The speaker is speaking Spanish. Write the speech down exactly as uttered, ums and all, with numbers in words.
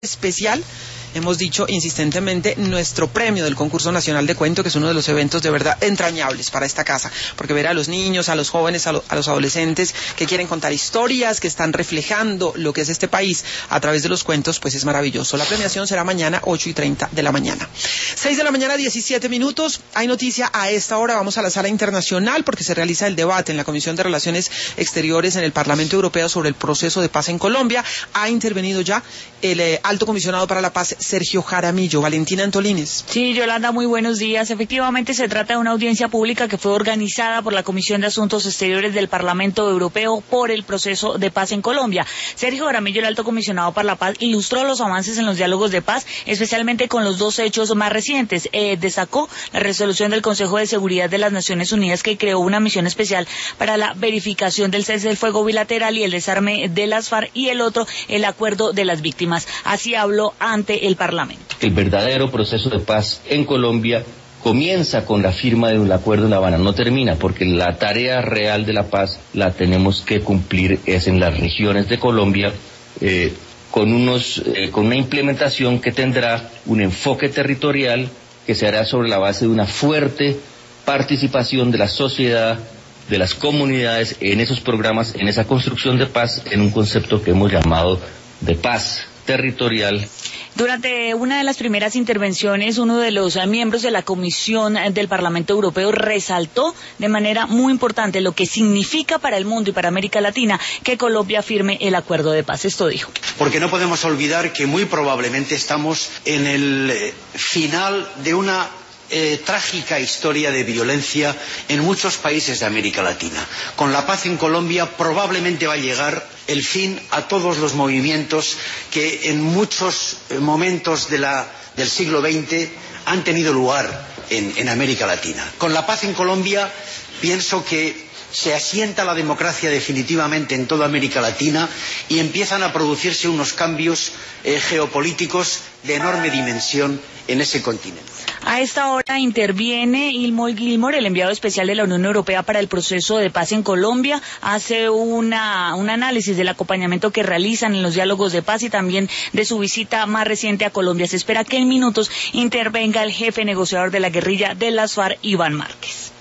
especial, hemos dicho insistentemente, nuestro premio del concurso nacional de cuento, que es uno de los eventos de verdad entrañables para esta casa, porque ver a los niños, a los jóvenes, a, lo, a los adolescentes que quieren contar historias, que están reflejando lo que es este país a través de los cuentos, pues es maravilloso. La premiación será mañana ocho y treinta de la mañana. seis de la mañana, diecisiete minutos. Hay noticia a esta hora. Vamos a la sala internacional porque se realiza el debate en la Comisión de Relaciones Exteriores en el Parlamento Europeo sobre el proceso de paz en Colombia. Ha intervenido ya el eh, alto comisionado para la paz, Sergio Jaramillo. Valentina Antolines. Sí, Yolanda, muy buenos días. Efectivamente, se trata de una audiencia pública que fue organizada por la Comisión de Asuntos Exteriores del Parlamento Europeo por el proceso de paz en Colombia. Sergio Jaramillo, el alto comisionado para la paz, ilustró los avances en los diálogos de paz, especialmente con los dos hechos más recientes. Eh, destacó la resolución del Consejo de Seguridad de las Naciones Unidas que creó una misión especial para la verificación del cese del fuego bilateral y el desarme de las FARC, y el otro, el acuerdo de las víctimas. Así habló ante el Parlamento. El verdadero proceso de paz en Colombia comienza con la firma de un acuerdo en La Habana, no termina, porque la tarea real de la paz la tenemos que cumplir es en las regiones de Colombia, eh, con unos, eh, con una implementación que tendrá un enfoque territorial que se hará sobre la base de una fuerte participación de la sociedad, de las comunidades en esos programas, en esa construcción de paz, en un concepto que hemos llamado de paz territorial. Durante una de las primeras intervenciones, uno de los miembros de la Comisión del Parlamento Europeo resaltó de manera muy importante lo que significa para el mundo y para América Latina que Colombia firme el acuerdo de paz. Esto dijo. Porque no podemos olvidar que muy probablemente estamos en el final de una Eh, trágica historia de violencia en muchos países de América Latina. Con la paz en Colombia probablemente va a llegar el fin a todos los movimientos que en muchos momentos de la, del siglo veinte han tenido lugar en, en América Latina. Con la paz en Colombia pienso que se asienta la democracia definitivamente en toda América Latina y empiezan a producirse unos cambios eh, geopolíticos de enorme dimensión en ese continente. A esta hora interviene Ilmol Gilmore, el enviado especial de la Unión Europea para el proceso de paz en Colombia. Hace una, un análisis del acompañamiento que realizan en los diálogos de paz y también de su visita más reciente a Colombia. Se espera que en minutos intervenga el jefe negociador de la guerrilla de las FARC, Iván Márquez.